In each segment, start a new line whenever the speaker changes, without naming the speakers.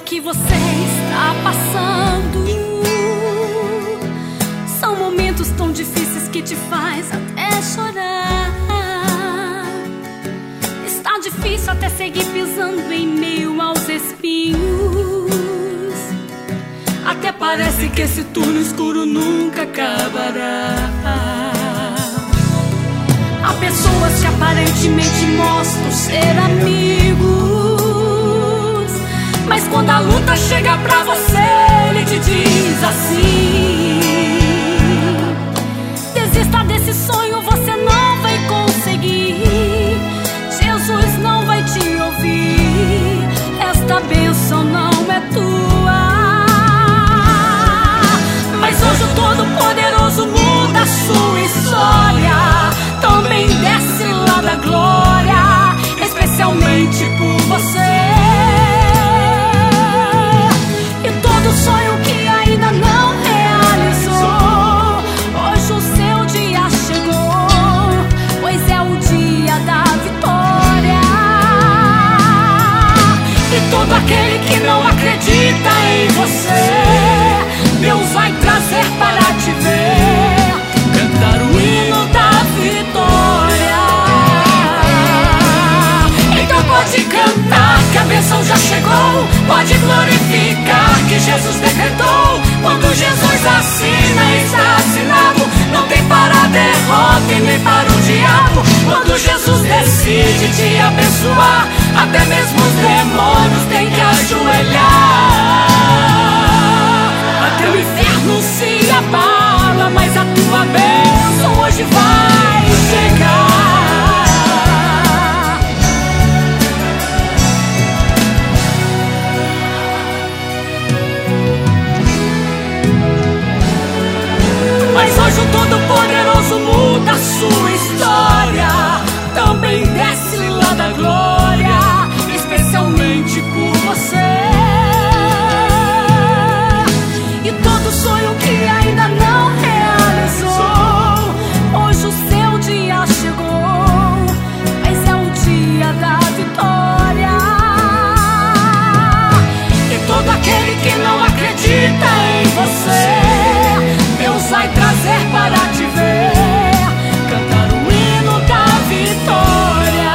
que você está passando. São momentos tão difíceis que te faz até chorar. Está difícil até seguir pisando em meio aos espinhos. Até parece que esse túnel escuro nunca acabará. Há pessoas que aparentemente mostram ser amigos, mas quando a luta chega pra você, ele te diz assim: desista desse sonho, você não vai conseguir. Jesus não vai te ouvir. Esta bênção não é tua. Mas hoje o Todo-Poderoso muda a sua história. Também desce lá da glória, especialmente por você. E todo sonho que ainda não realizou, hoje o seu dia chegou, pois é o dia da vitória. E todo aquele que não acredita em você, Deus vai trazer para te ver, cantar o hino da vitória. Então pode cantar que a bênção já chegou, pode glorificar que Jesus decretou. Quando Jesus assina, está assinado, não tem para a derrota e nem para o diabo. Quando Jesus decide te abençoar, até mesmo os demônios têm que ajoelhar. Até o inferno se abala, mas a tua bênção hoje vai chegar. Mas hoje o Todo-Poderoso muda a sua história. Também desce lá da glória, especialmente por você. E todo sonho que ainda não realizou, hoje o seu dia chegou, mas é o dia da vitória. E todo aquele que não acredita em você, Deus vai trazer para te ver, cantar o hino da vitória.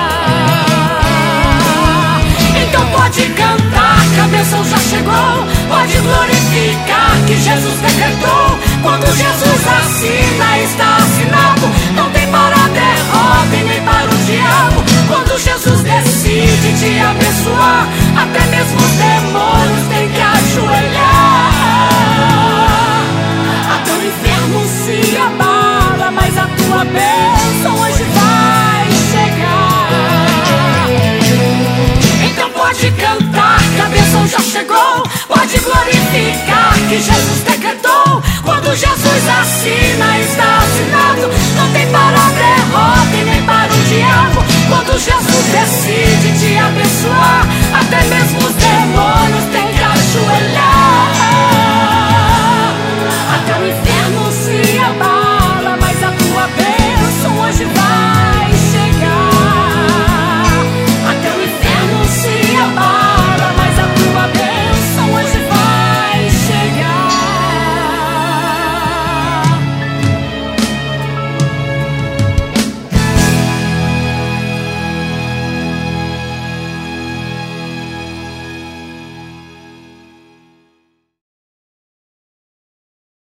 Então pode cantar que a bênção já chegou, pode glorificar que Jesus decretou. Quando Jesus assina, está assinado, não tem para a derrota e nem para o diabo. Quando Jesus decide te abençoar, até mesmo os demônios têm que ajoelhar. Até o inferno se abala, mas a tua bênção hoje vai chegar. Então pode cantar que a bênção já chegou, pode glorificar que Jesus decretou. Quando Jesus assina, está assinado, não tem para a derrota e nem para o diabo. Quando Jesus decide